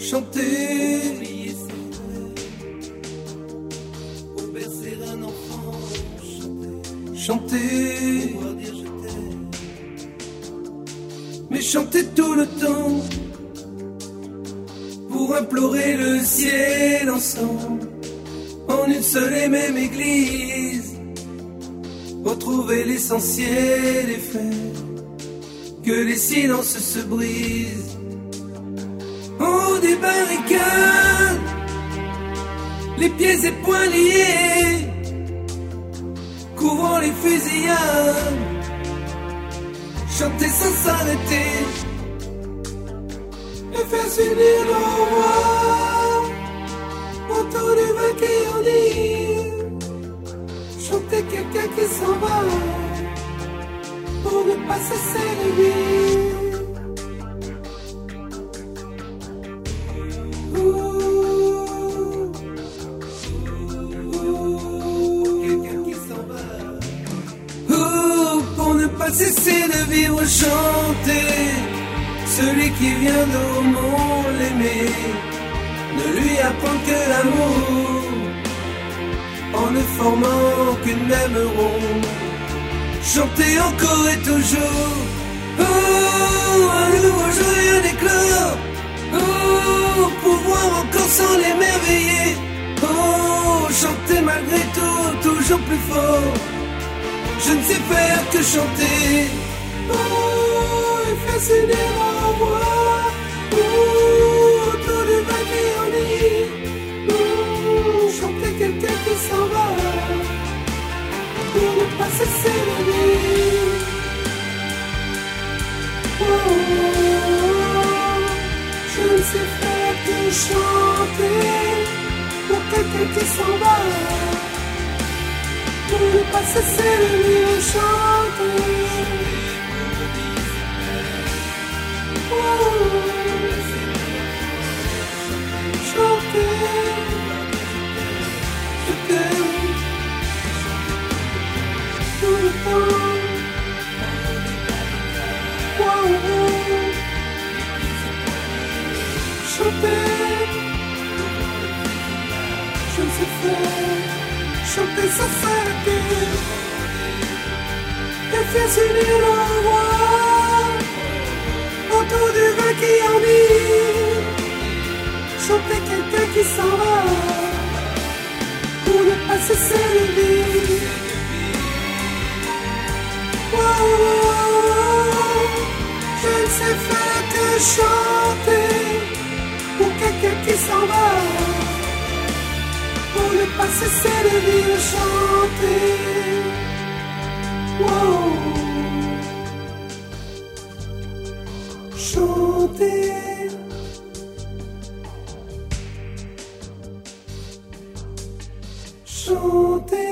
chanter, oublier ses rêves, pour bercer un enfant, chanter, pouvoir dire je t'aime, mais chanter tout le temps, pour implorer le ciel ensemble, en une seule et même église, retrouver l'essentiel et faire que les silences se brisent. Oh, des barricades, les pieds et poings liés, couvrant les fusillades, chanter sans s'arrêter, et faire s'unir nos voix autour du vin qui enivre, chanter quelqu'un qui s'en va, pour ne pas cesser de vivre. Quelqu'un qui s'en va. Pour ne pas cesser de vivre, chanter. Celui qui vient d'au monde l'aimer, ne lui apprendre que l'amour, en ne formant qu'une même ronde. Chanter encore et toujours. Oh, un nouveau jour et un éclat. Oh, pouvoir encore s'en émerveiller. Oh, chanter malgré tout, toujours plus fort. Je ne sais faire que chanter. Oh, et faire s'unir en voix. Oh, autour du vin qui enivre. Oh, chanter quelqu'un qui s'en va, pour ne pas cesser de vivre. Oh, je ne sais faire que chanter pour quelqu'un qui s'en va, pour ne pas cesser de vivre, chanter. Oh, chanter, je t'aime. Tout le temps, wow, chanter, je ne sais faire, chanter sans s'arrêter, et faire s'unir nos voix autour du vin qui enivre, chanter quelqu'un qui s'en va, pour ne pas cesser de vivre. Je ne sais faire que chanter pour quelqu'un qui s'en va, pour ne pas cesser de vivre, chanter. Chanter. Chanter.